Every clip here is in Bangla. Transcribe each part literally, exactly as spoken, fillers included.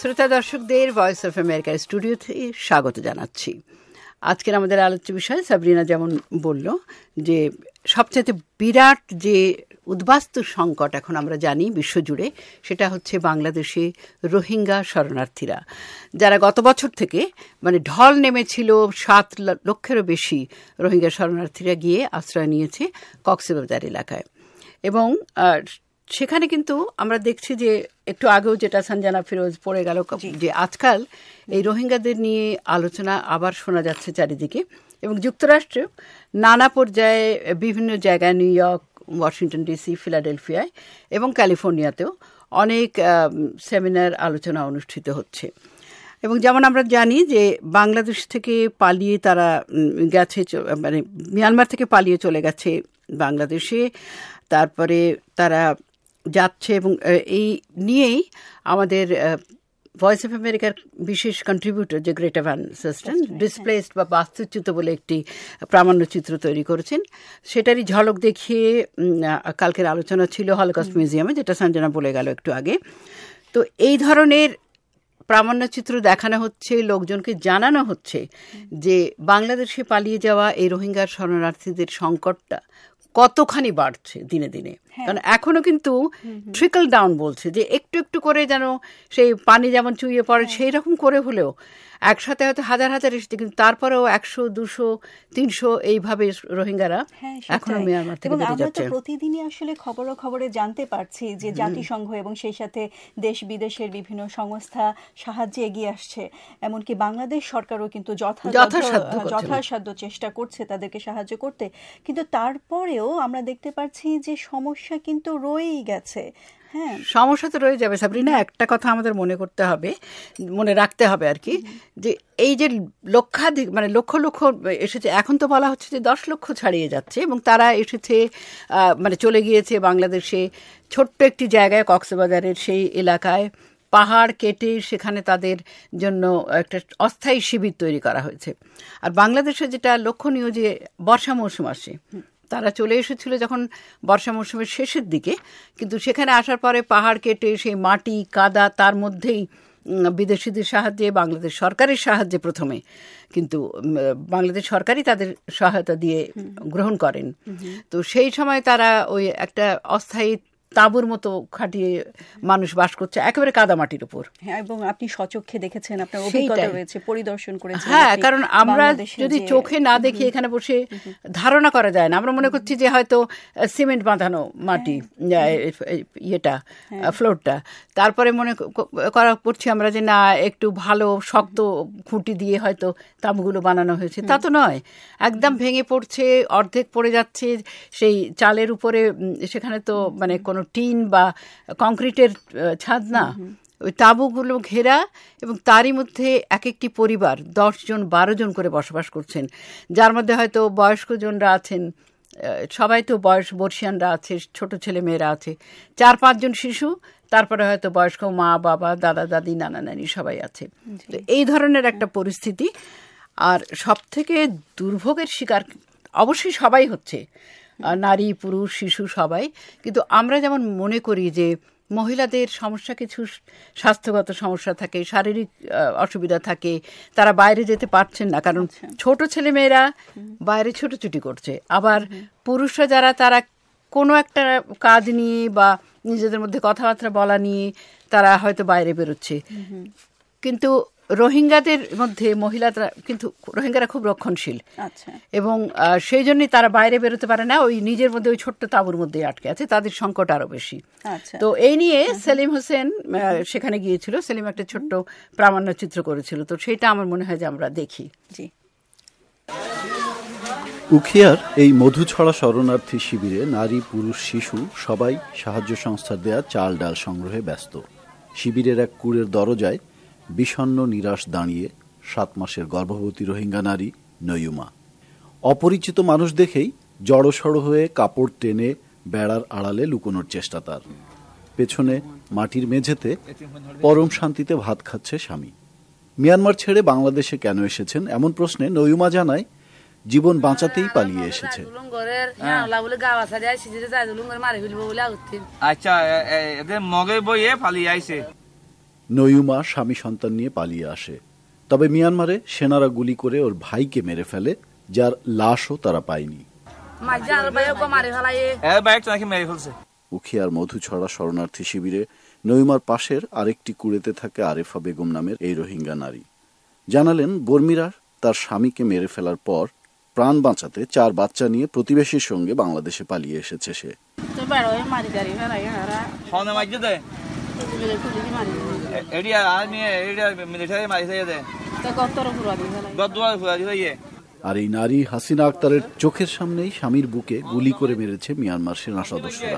শ্রোতা দর্শকদের ভয়েস অফ আমেরিকার স্টুডিওতে স্বাগত জানাচ্ছি। আজকের আমাদের আলোচ্য বিষয়, সাবরিনা যেমন বলল, যে সবচেয়ে বিরাট যে উদ্বাস্তু সংকট এখন আমরা জানি বিশ্বজুড়ে, সেটা হচ্ছে বাংলাদেশে রোহিঙ্গা শরণার্থীরা, যারা গত বছর থেকে মানে ঢল নেমেছিল। সাত লক্ষেরও বেশি রোহিঙ্গা শরণার্থীরা গিয়ে আশ্রয় নিয়েছে কক্সবাজার এলাকায়। এবং সেখানে কিন্তু আমরা দেখছি যে একটু আগেও যেটা সঞ্জনা ফিরোজ পড়ে গেল, যে আজকাল এই রোহিঙ্গাদের নিয়ে আলোচনা আবার শোনা যাচ্ছে চারিদিকে। এবং যুক্তরাষ্ট্রে নানা পর্যায়ে বিভিন্ন জায়গায়, নিউ ইয়র্ক, ওয়াশিংটন ডিসি, ফিলাডেলফিয়ায় এবং ক্যালিফোর্নিয়াতেও অনেক সেমিনার, আলোচনা অনুষ্ঠিত হচ্ছে। এবং যেমন আমরা জানি যে বাংলাদেশ থেকে পালিয়ে তারা গেছে, মানে মিয়ানমার থেকে পালিয়ে চলে গেছে বাংলাদেশে, তারপরে তারা যাচ্ছে। এবং এই নিয়েই আমাদের ভয়েস অফ আমেরিকার বিশেষ কন্ট্রিবিউটর যে গ্রেটা ভ্যান সাস্টেন ডিসপ্লেসড বা বাস্তুচ্যুত বলে একটি প্রামাণ্যচিত্র তৈরি করেছেন, সেটারই ঝলক দেখিয়ে কালকের আলোচনা ছিল হলোকস্ট মিউজিয়ামে, যেটা সঞ্জনা বলে গেল একটু আগে। তো এই ধরনের প্রামাণ্যচিত্র দেখানো হচ্ছে, লোকজনকে জানানো হচ্ছে যে বাংলাদেশে পালিয়ে যাওয়া এই রোহিঙ্গা শরণার্থীদের সংকটটা কতখানি বাড়ছে দিনে দিনে। কারণ এখনো কিন্তু ট্রিকল ডাউন বলছে, যে একটু একটু করে যেন সেই পানি যেমন চুইয়ে পড়ে সেই রকম করে হলেও একসাথে হয়তো হাজার হাজার এসেছে, কিন্তু তারপরেও একশো, দুশো, তিনশো এইভাবে রোহিঙ্গারা এখনো মিয়ানমার থেকে বেরিয়ে যাচ্ছে। আমরা তো প্রতিদিনই আসলে খবর খবরে জানতে পারছি যে জাতিসংঘ এবং সেই সাথে দেশ বিদেশের বিভিন্ন সংস্থা সাহায্যে এগিয়ে আসছে। এমনকি বাংলাদেশ সরকারও কিন্তু যথাসাধ্য চেষ্টা করছে তাদেরকে সাহায্য করতে। কিন্তু তারপরেও আমরা দেখতে পাচ্ছি যে সমস্যা কিন্তু রয়েই গেছে। হ্যাঁ, সমস্যা তো রয়ে যাবে সাবরিনা। একটা কথা আমাদের মনে করতে হবে, মনে রাখতে হবে আর কি, যে এই যে লক্ষাধিক মানে লক্ষ লক্ষ এসেছে, এখন তো বলা হচ্ছে যে দশ লক্ষ ছাড়িয়ে যাচ্ছে, এবং তারা এসেছে মানে চলে গিয়েছে বাংলাদেশে ছোট্ট একটি জায়গায়, কক্সবাজারের সেই এলাকায় পাহাড় কেটে সেখানে তাদের জন্য একটা অস্থায়ী শিবির তৈরি করা হয়েছে। আর বাংলাদেশে যেটা লক্ষণীয়, যে বর্ষা মৌসুম আসে, তারা চলে এসেছিল যখন বর্ষা মৌসুমের শেষের দিকে, কিন্তু সেখানে আসার পরে পাহাড় কেটে সেই মাটি কাদা, তার মধ্যেই বিদেশিদের সাহায্যে, বাংলাদেশ সরকারের সাহায্যে প্রথমে, কিন্তু বাংলাদেশ সরকারই তাদের সহায়তা দিয়ে গ্রহণ করেন। তো সেই সময় তারা ওই একটা অস্থায়ী তাঁবুর মতো খাটিয়ে মানুষ বাস করছে একেবারে কাদামাটির উপর। হ্যাঁ, এবং আপনি স্বচক্ষে দেখেছেন, আপনার অভিজ্ঞতা রয়েছে, পরিদর্শন করেছেন। হ্যাঁ, কারণ আমরা যদি চোখে না দেখি এখানে বসে ধারণা করা যায় না। আমরা মনে করছি যে হয়তো সিমেন্ট বাঁধানো মাটি, ইয়েটা ফ্লোরটা, তারপরে মনে করা করছি আমরা যে না, একটু ভালো শক্ত খুঁটি দিয়ে হয়তো তাঁবুগুলো বানানো হয়েছে। তা তো নয়, একদম ভেঙে পড়ছে, অর্ধেক পড়ে যাচ্ছে সেই চালের উপরে। সেখানে তো মানে কোনো টিন বা কংক্রিটের ছাদ না, ওই তাঁবুগুলো ঘেরা, এবং তারই মধ্যে এক একটি পরিবার দশ জন বারো জন করে বসবাস করছেন, যার মধ্যে হয়তো বয়স্ক জনরা আছেন, সবাই তো বয়স বর্ষিয়ানরা আছে, ছোট ছেলে মেয়েরা আছে, চার পাঁচজন শিশু, তারপরে হয়তো বয়স্ক মা বাবা, দাদা দাদি, নানা নানি সবাই আছে। তো এই ধরনের একটা পরিস্থিতি। আর সব থেকে দুর্ভোগের শিকার অবশ্যই সবাই হচ্ছে, নারী, পুরুষ, শিশু সবাই। কিন্তু আমরা যেমন মনে করি যে মহিলাদের সমস্যা, কিছু স্বাস্থ্যগত সমস্যা থাকে, শারীরিক অসুবিধা থাকে, তারা বাইরে যেতে পারছেন না, কারণ ছোট ছেলে মেয়েরা বাইরে ছোটাছুটি করছে। আবার পুরুষরা যারা, তারা কোনো একটা কাজ নিয়ে বা নিজেদের মধ্যে কথাবার্তা বলা নিয়ে তারা হয়তো বাইরে বেরোচ্ছে। কিন্তু রোহিঙ্গাদের মধ্যে মহিলারা কিন্তু, রোহিঙ্গারা খুব রক্ষণশীল, এবং সেই জন্যই তারা বাইরে বেরোতে পারে না, ওই নিজের মধ্যে ওই ছোট্ট তাঁবুর মধ্যে আটকে আছে, তাদের সংকট আরো বেশি। তো এই নিয়ে সেলিম হোসেন সেখানে গিয়েছিল, সেলিম একটা ছোট্ট প্রামাণ্যচিত্র করেছিল, তো সেটা আমার মনে হয় যে আমরা দেখি। জি, উখিয়ার এই মধুছড়া শরণার্থী শিবিরে নারী, পুরুষ, শিশু সবাই সাহায্য সংস্থার দেয়া চাল ডাল সংগ্রহে ব্যস্ত। শিবিরের এক কুঁড়ের দরজায় বিষণ্ণ নিরাশ দাঁড়িয়ে সাত মাসের গর্ভবতী রোহিঙ্গা নারী নয়ুমা। অপরিচিত মানুষ দেখেই জড়সড় হয়ে কাপড় টেনে বেড়ার আড়ালে লুকোনোর চেষ্টা তার। পেছনে মাটির মেঝেতে পরম শান্তিতে ভাত খাচ্ছে স্বামী। মিয়ানমার ছেড়ে বাংলাদেশে কেন এসেছেন এমন প্রশ্নে নয়ুমা জানায়, জীবন বাঁচাতেই পালিয়ে এসেছে। আচ্ছা, এদের মগে বইয়ে পালিয়ে আইছে। নয়ুমা স্বামী সন্তান নিয়ে পালিয়ে আসে। তবে মিয়ানমারে সেনারা গুলি করে ওর ভাইকে মেরে ফেলে, যার লাশও তারা পায়নি। উখিয়ার মধুছড়া শরণার্থী শিবিরে নয়ুমার পাশের আরেকটি কুড়েতে থাকে আরেফা বেগম নামের এই রোহিঙ্গা নারী। জানালেন, বর্মিরা তার স্বামীকে মেরে ফেলার পর প্রাণ বাঁচাতে চার বাচ্চা নিয়ে প্রতিবেশীর সঙ্গে বাংলাদেশে পালিয়ে এসেছে সে। আর এই নারী হাসিনা আক্তারের চোখের সামনেই স্বামীর বুকে গুলি করে মেরেছে মিয়ানমার সেনা সদস্যরা।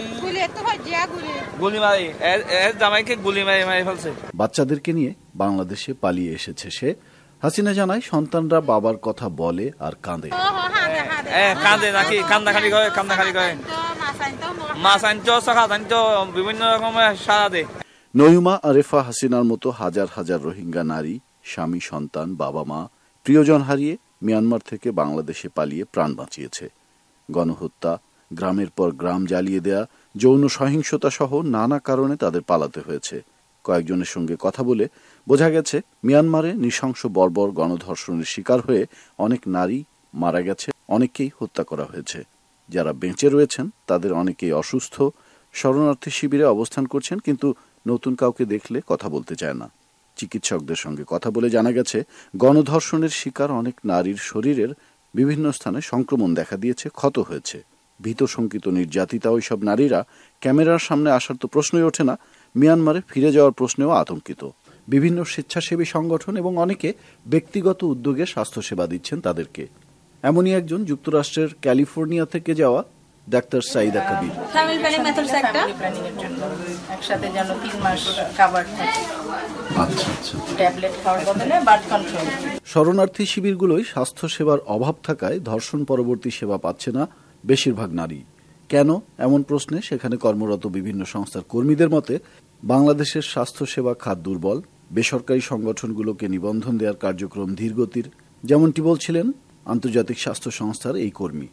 বাচ্চাদেরকে নিয়ে বাংলাদেশে পালিয়ে এসেছে সে। হাসিনা জানায়, সন্তানরা বাবার কথা বলে আর কাঁদে। নয়ুমা আরেফা হাসিনার মতো হাজার হাজার রোহিঙ্গা নারী স্বামী, সন্তান, বাবা মা, প্রিয়জন হারিয়ে মিয়ানমার থেকে বাংলাদেশে পালিয়ে প্রাণ বাঁচিয়েছে। গণহত্যা, গ্রামের পর গ্রাম জ্বালিয়ে দেয়া, যৌন সহিংসতা সহ নানা কারণে তাদের পালাতে হয়েছে। কয়েকজনের সঙ্গে কথা বলে বোঝা গেছে, মিয়ানমারে নৃশংস বর্বর গণধর্ষণের শিকার হয়ে অনেক নারী মারা গেছে, অনেককেই হত্যা করা হয়েছে। যারা বেঁচে রয়েছেন তাদের অনেকেই অসুস্থ, শরণার্থী শিবিরে অবস্থান করছেন, কিন্তু নতুন কাউকে দেখলে কথা বলতে চায় না। চিকিৎসকদের সঙ্গে কথা বলে জানা গেছে, গণধর্ষণের শিকার অনেক নারীর শরীরের বিভিন্ন স্থানে সংক্রমণ দেখা দিয়েছে, ক্ষত হয়েছে। ভীত শঙ্কিত নির্যাতিতা ওইসব নারীরা ক্যামেরার সামনে আসার তো প্রশ্নই ওঠে না, মিয়ানমারে ফিরে যাওয়ার প্রশ্নেও আতঙ্কিত। বিভিন্ন স্বেচ্ছাসেবী সংগঠন এবং অনেকে ব্যক্তিগত উদ্যোগে স্বাস্থ্যসেবা দিচ্ছেন তাদেরকে। এমনই একজন যুক্তরাষ্ট্রের ক্যালিফোর্নিয়া থেকে যাওয়া ডাক্তার সাইদা কবির। একসাথে যেন তিন মাস কভার থাকে। আচ্ছা আচ্ছা। ট্যাবলেট খাওয়ার বদলে বার্থ কন্ট্রোল। শরণার্থী শিবিরগুলোয় স্বাস্থ্যসেবার অভাব থাকায় ধর্ষণ পরবর্তী সেবা পাচ্ছে না বেশিরভাগ নারী। কেন এমন প্রশ্নে সেখানে কর্মরত বিভিন্ন সংস্থার কর্মীদের মতে, বাংলাদেশের স্বাস্থ্যসেবা খাত দুর্বল, বেসরকারি সংগঠনগুলোকে নিবন্ধন দেওয়ার কার্যক্রম ধীরগতির, যেমনটি বলছিলেন আন্তর্জাতিক স্বাস্থ্য সংস্থার এই কর্মী।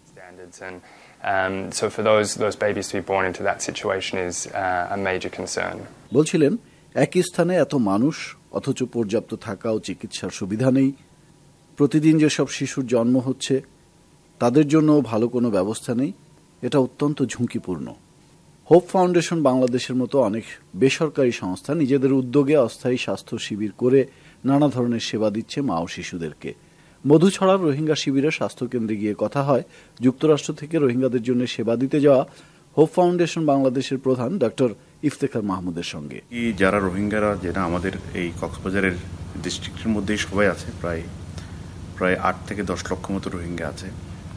Um, so for those those babies to be born into that situation is uh, a major concern. বলছিলেন, একই স্থানে এত মানুষ অথচ পর্যাপ্ত থাকা ও চিকিৎসার সুবিধা নেই। প্রতিদিন যেসব শিশুর জন্ম হচ্ছে তাদের জন্য ভালো কোনো ব্যবস্থা নেই। এটা অত্যন্ত ঝুঁকিপূর্ণ। হোপ ফাউন্ডেশন বাংলাদেশের মতো অনেক বেসরকারি সংস্থা নিজেদের উদ্যোগে অস্থায়ী স্বাস্থ্য শিবির করে নানা ধরনের সেবা দিচ্ছে মা ও শিশুদেরকে। মধুছড়ার রোহিঙ্গা শিবিরের স্বাস্থ্যকেন্দ্রে গিয়ে কথা হয় যুক্তরাষ্ট্র থেকে রোহিঙ্গাদের জন্য সেবা দিতে যাওয়া হোপ ফাউন্ডেশন বাংলাদেশের প্রধান ডক্টর ইফতেখার মাহমুদের সঙ্গে। যারা রোহিঙ্গারা, যেটা আমাদের এই কক্সবাজারের ডিস্ট্রিক্টের মধ্যেই সবাই আছে, প্রায় প্রায় আট থেকে দশ লক্ষ মতো রোহিঙ্গা আছে।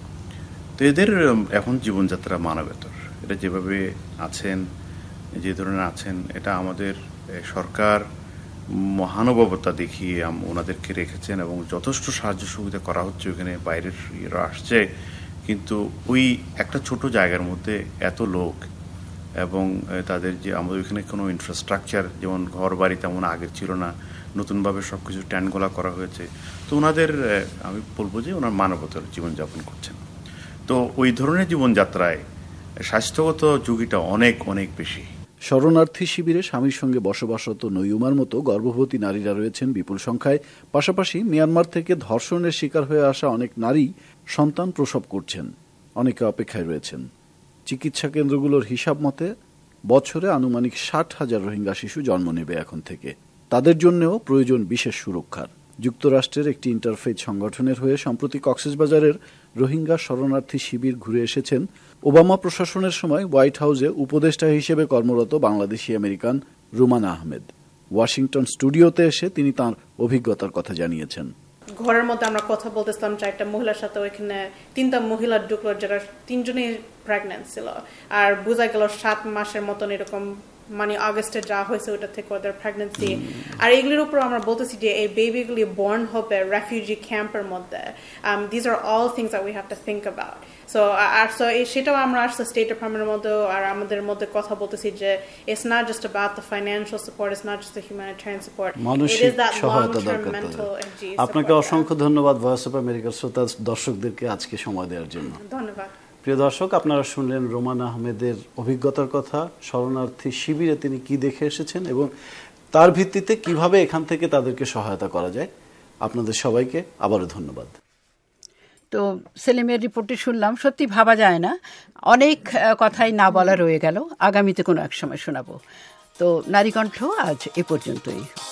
তো এদের এখন জীবনযাত্রা মানবেতর। এটা যেভাবে আছেন, যে ধরনের আছেন, এটা আমাদের সরকার মহানুভবতা দেখিয়ে ওনাদেরকে রেখেছেন এবং যথেষ্ট সাহায্য সুবিধা করা হচ্ছে। ওখানে বাইরের ইয়েরা আসছে, কিন্তু ওই একটা ছোট জায়গার মধ্যে এত লোক এবং তাদের যে আমাদের ওইখানে কোনো ইনফ্রাস্ট্রাকচার, যেমন ঘর বাড়ি তেমন আগের ছিল না, নতুনভাবে সব কিছু ট্যানগোলা করা হয়েছে। তো ওনাদের আমি বলবো যে ওনার মানবতার জীবনযাপন করছেন। তো ওই ধরনের জীবনযাত্রায় স্বাস্থ্যগত ঝুঁকিটা অনেক অনেক বেশি। শরণার্থী শিবিরে স্বামীর সঙ্গে বসবাসরত নয়ুমার মতো গর্ভবতী নারীরা রয়েছেন বিপুল সংখ্যায়। পাশাপাশি মিয়ানমার থেকে ধর্ষণের শিকার হয়ে আসা অনেক নারী সন্তান প্রসব করছেন, অনেকে অপেক্ষায় রয়েছেন। চিকিৎসা কেন্দ্রগুলোর হিসাব মতে বছরে আনুমানিক ষাট হাজার রোহিঙ্গা শিশু জন্ম নেবে এখন থেকে। তাদের জন্যও প্রয়োজন বিশেষ সুরক্ষার। যুক্তরাষ্ট্রের একটি ইন্টারফেথ সংগঠনের হয়ে সম্প্রতি কক্সবাজারের রোহিঙ্গা শরণার্থী শিবির ঘুরে এসেছেন ওবামা প্রশাসনের সময় হোয়াইট হাউসে উপদেষ্টা হিসেবে কর্মরত বাংলাদেশি আমেরিকান রুমানা আহমেদ। ওয়াশিংটন স্টুডিওতে এসে তিনি তাঁর অভিজ্ঞতার কথা জানিয়েছেন। ঘরের মধ্যে আমরা কথা বলতেছিলাম চারটা মহিলার সাথে, ওইখানে তিনটা মহিলা ঢুকলো যারা তিনজনই প্রেগনেন্ট ছিল, আর বোঝা গেল সাত মাসের মতন এরকম, মানে আগস্টে যা হয়েছে ওটা থেকে ওদের প্রেগনেন্সি। আর এগুলির উপর আমরা বলতেছি যে এই বেবিগুলি বর্ন হবে রেফিউজি ক্যাম্পের মধ্যে। This are all things that we have to think about. So আর সো সেটাও আমরা আসছে স্টেট ডিপার্টমেন্টের মধ্যে আর আমাদের মধ্যে কথা বলতেছি যে it's not just about the financial support, it's not just the humanitarian support, মানসিক সহায়তা দরকার। আপনাকে অসংখ্য ধন্যবাদ ভয়েস অফ আমেরিকার শ্রোতা দর্শকদেরকে আজকে সময় দেওয়ার জন্য। ধন্যবাদ। প্রিয় দর্শক, আপনারা শুনলেন রোমানা আহমেদের অভিজ্ঞতার কথা, শরণার্থী শিবিরে তিনি কি দেখে এসেছেন এবং তার ভিত্তিতে কিভাবে এখান থেকে তাদেরকে সহায়তা করা যায়। আপনাদের সবাইকে আবারও ধন্যবাদ। তো সেলিমের রিপোর্টে শুনলাম, সত্যি ভাবা যায় না, অনেক কথাই না বলা রয়ে গেল, আগামীতে কোনো এক সময় শোনাবো। তো নারীকণ্ঠ আজ এ পর্যন্তই।